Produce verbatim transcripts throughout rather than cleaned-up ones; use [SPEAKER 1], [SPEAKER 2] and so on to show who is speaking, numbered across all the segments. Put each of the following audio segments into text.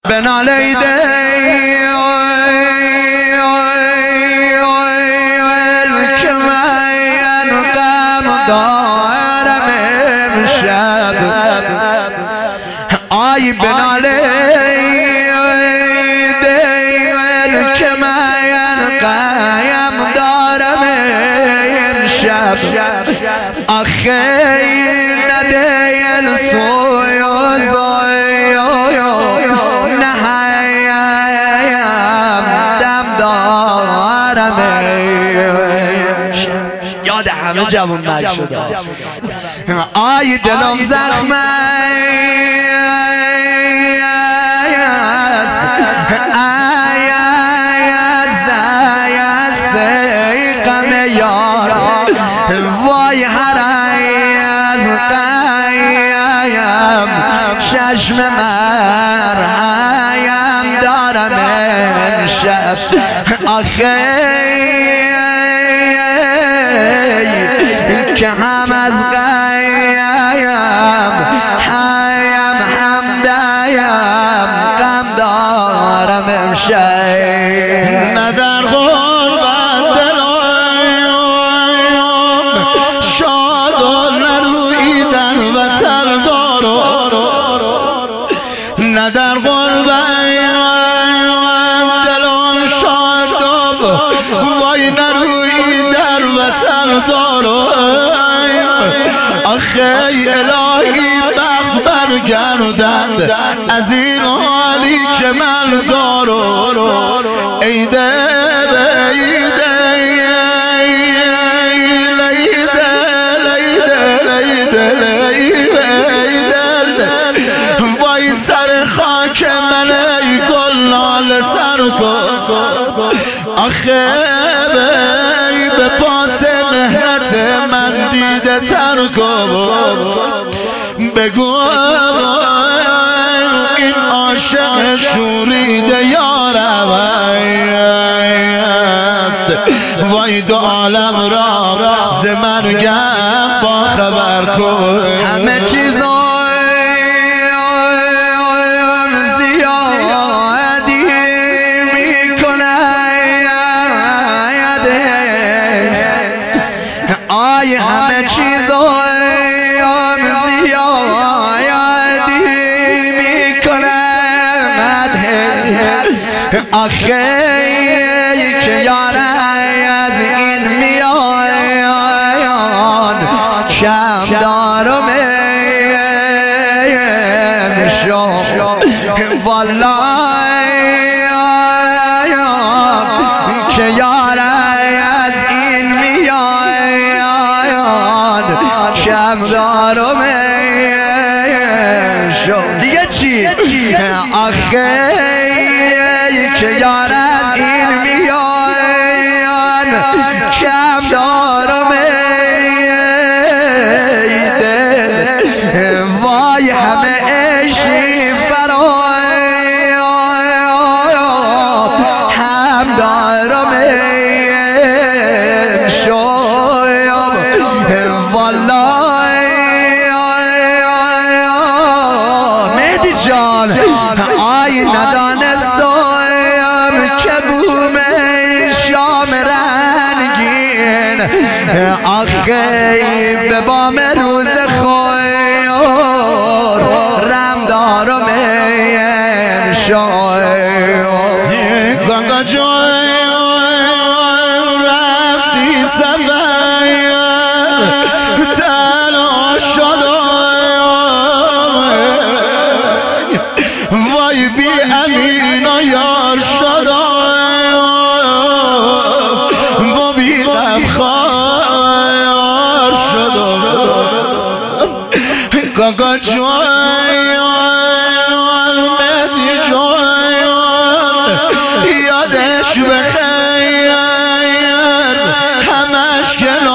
[SPEAKER 1] بنالیده که من غم دارم امشب آی بنالیده که من غم دارم امشب آخه ندیل سوی همه جوون مرد شده آی دلم زخمه است ای است ای است ای غم یار وای هر ای از قیم چشم مرهم دارم امشب آخه که هم از غیم حیم حمدیم غم دارم امشب
[SPEAKER 2] نه در غربت دلم شاد و نرویدن وطن دارم نه در غربت دلم شاد و وای نرویدن وطن دارم آخه الهی بخت برگردند از این حالی که من دارم ایده بیده لیده لیده لیده لیده وای سر خاک من ای گلنال سر کن آخه به پاس مهنت من دیده تر کن بگو این عاشق شوریده یارم است وای دو عالم را ز مرگم با خبر کن
[SPEAKER 1] همه چیزا همه چیزایم زیادی میکند آخه که یاره از این میان کم دارم امشب والله که یاره از این میان کم دارم شو دیگه چی آخه که یار از این میان کم دارم دل وای همه عشقی فرا هم دارم شو آی ندانستم که بوم شام رنگین آخه به بام روز خور رم دارم امشب
[SPEAKER 2] گنگا جای رفتی سفر تنها شدم وای بی امین و یار شدم با بی غمخوار شدم گنگا جای مهدی جای یادش بخیر همش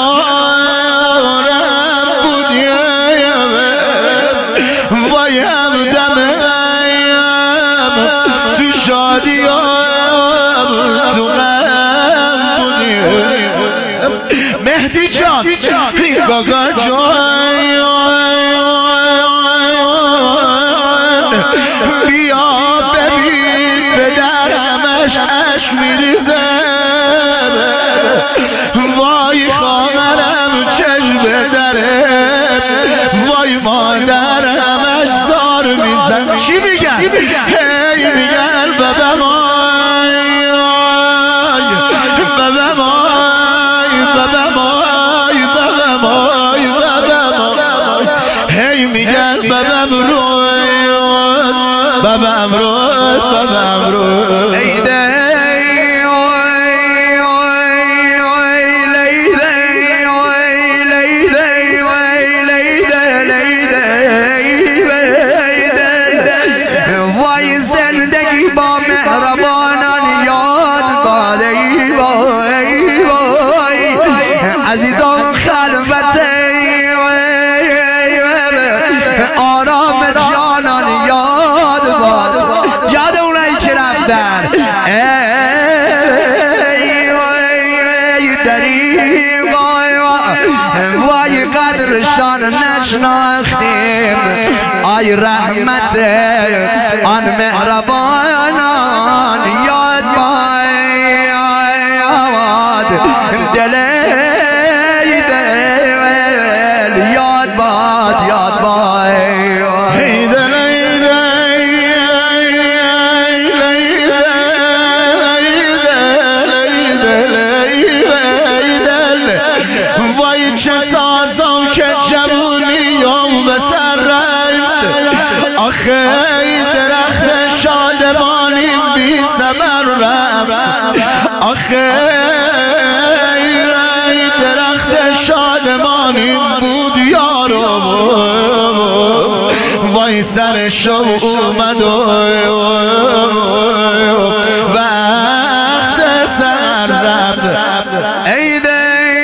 [SPEAKER 2] کنارم بودیم وای همدمم تو شادیم تو غم بودیم مهدی جان گاگا جان هی میگن ببم آی ببم آی ببم آی ببم آی ببم آی هی میگن ببم رود ببم رود ببم رود ایده
[SPEAKER 1] عزیزان خلوت آرام جانان یاد باد یاد اونایی که رفتن ای دریغ وای قدرشان نشناختیم آی رحمت آن مهربانان یاد باد دل
[SPEAKER 2] چه سازم که جوونیم به سر رفت آخه درخت شادمانیم بی ثمر رفت آخه درخت شادمانیم بود یارو وای سر شو اومد و وقت سر رفت ایده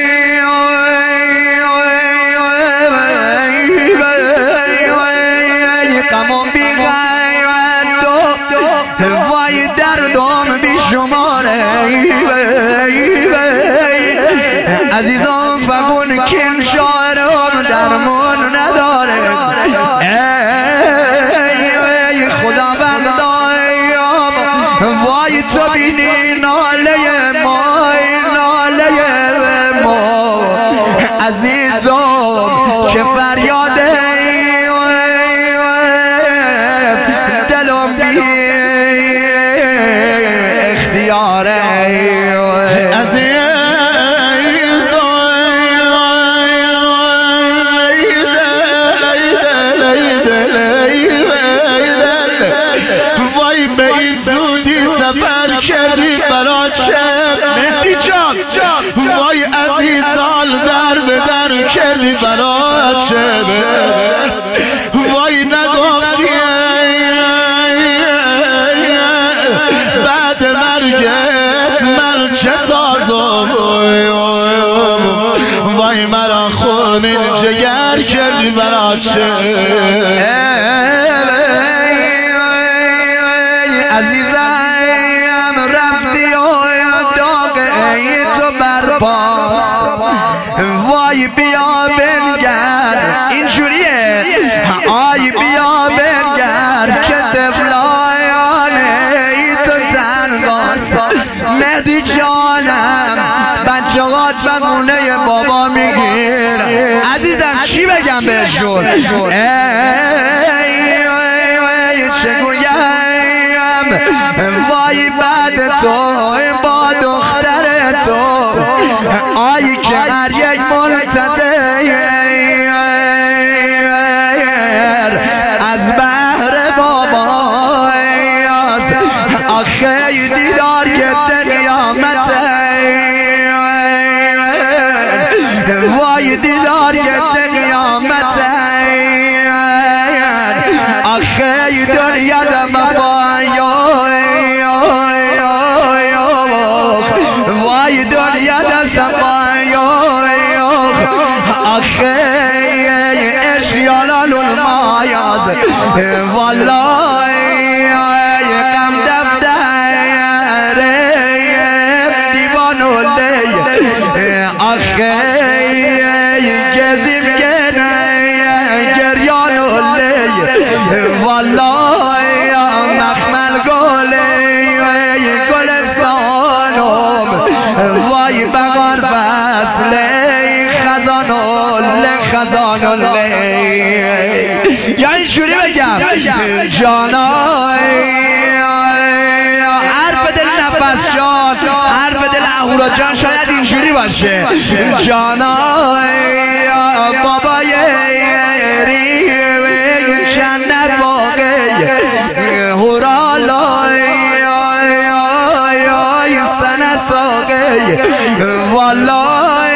[SPEAKER 1] قمون بی غیرت وای دردم بی شماره عزیزان فگون کن شارم درمون نداره ای خدا بندای وای تو بینی ناله ما ناله ما عزیزان که فریاده
[SPEAKER 2] کردی برا چه مهدی جان وای عزیزان در به در کردی برا چه وای نگفتی بعد مرگت من چه سازم وای مرا خون جگر کردی برا چه
[SPEAKER 1] عزیزم وای بیا بنگر اینجوریه آی بیا بنگر که طفلایانه ای تو تنگاست مهدی جانم بچه هات بگونه بابا میگیر عزیزم چی بگم بهشون چگویم وای بعد تو با دختر تو آی که هر یک منتظر از بحر بابا آخه دیدار گت قیامت وای دیدار گت قیامت آخه دنیا دم وای دنیا دم آخه اشیالان المایاز والله غم دفتر دیوان لی آخه گزیم گنه جان شاید اینجوری باشه جانای بابای ریوه جنت باقی هورالای سنه ساقی والای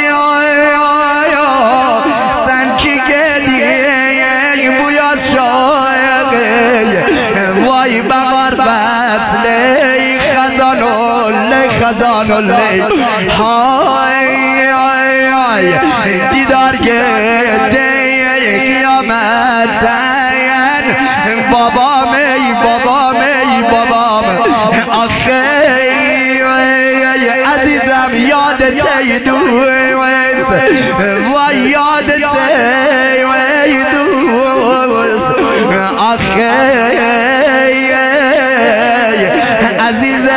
[SPEAKER 1] سنچی گدی بویاد شایقی وای بغار بسلی خزان اللی خزان اللی های های های دیدار گده قیامت زین بابام ای بابام ای بابام آخه عزیزم یادت ای دوست وای یادت ای دوست آخه عزیز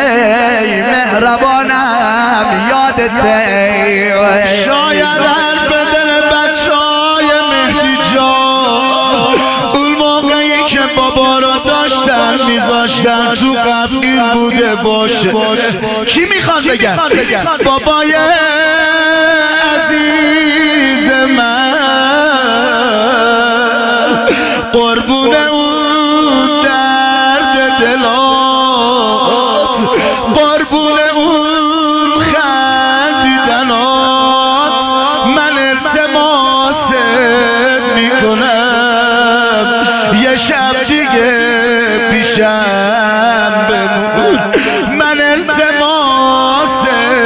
[SPEAKER 1] مهربانم یادت ای
[SPEAKER 2] شاید حرف دل بچهای مهدی جان اون موقعی که بابا رو داشتن میذاشتن تو قبر این بوده باشه. چی میخوان بگن؟ بابای عزیز من قربون اون درد دلات قربون اون خندیدنات من التماست میکنم یه شب دیگه پیشم بمون من التماست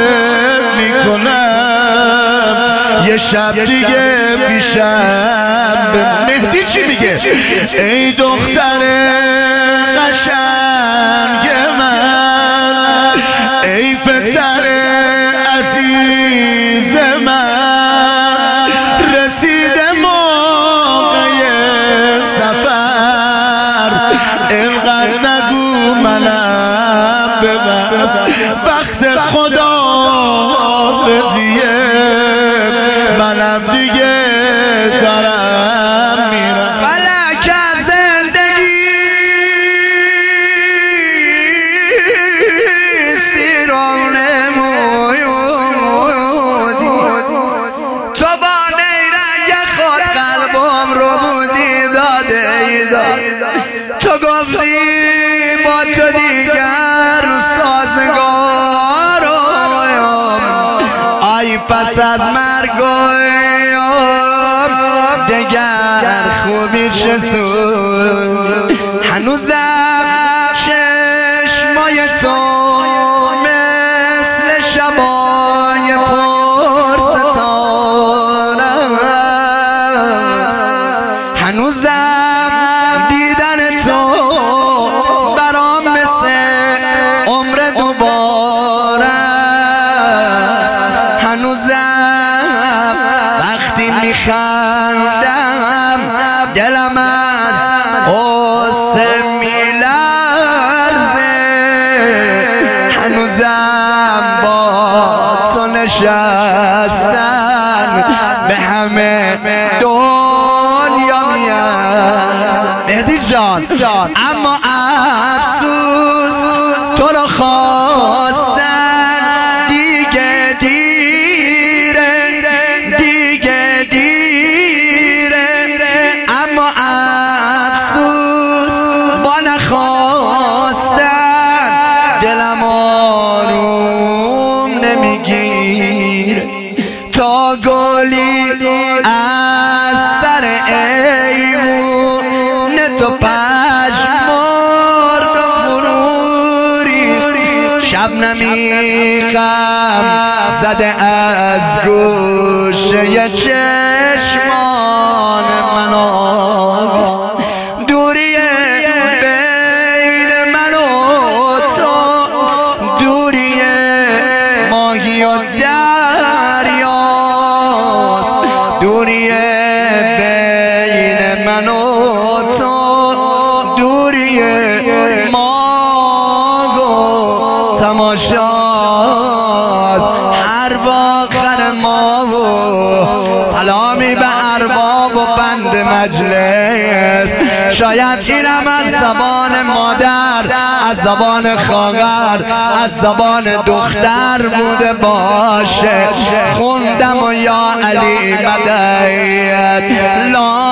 [SPEAKER 2] میکنم یه شب دیگه پیشم بمون. مهدی چی میگه؟ ای دختر قشنگ من ای پسر عزیز من رسیده موقع سفر اینقدر نگو منم ببر وقت خدا رزیه منم دیگه دارم میرم
[SPEAKER 1] فلک زندگی سیران نمودی تو با نیرنگ خود قلبم رو بودی داده تو گفتی با تو دیگر سازگارم آی پس از مرگم دگر خوبی چه سود هنوزم چشمای تو مثل شبای پر ستاره است هنوزم دیدن تو برام مثل عمر دوباره است هنوزم وقتی میخندم دلم از غصه میلرزه هنوزم با تو نشستن به همه دنیا میارزه مهدی جان اما افسوس تو رو خواستن دیگه دیره دیگه دیره اما افسوس با نخواستن دلم آروم نمیگیره تا گلی از سر ایوون تو پشمرد فروری شب نمیخم زده از گوشه چشمان منو دوری بین من و تو دوری ماهی و دریاست دوری بین من و تو دوری ماه و تماشاست هر باخر ما و سلامی به ارباب و بند مجلس. شاید اینم از زبان مادر، از زبان خواهر، از زبان دختر بوده باشه. خوندم و یا علی مدد لا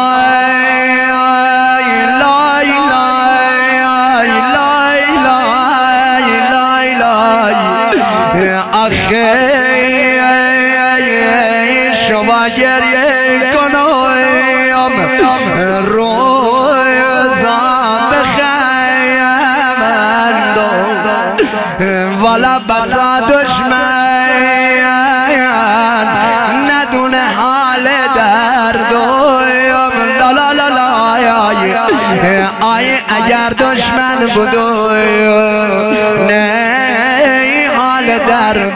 [SPEAKER 1] شما گریه کنم روزم بخیمند والا بسا دشمن ندونه حال درد لا لا لا لا آی اگر دشمن بودو نه حال درد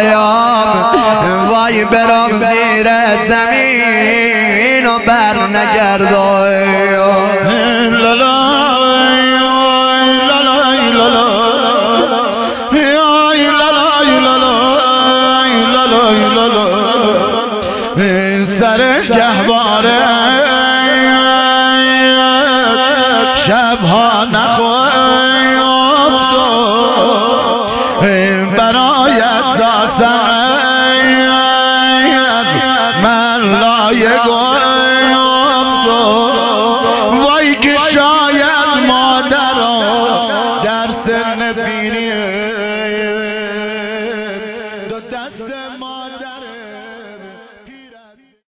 [SPEAKER 1] وای برام زیر زمین و بر نگردای لا لا سر گهواره شبها نخواه افتاد برایت زاسم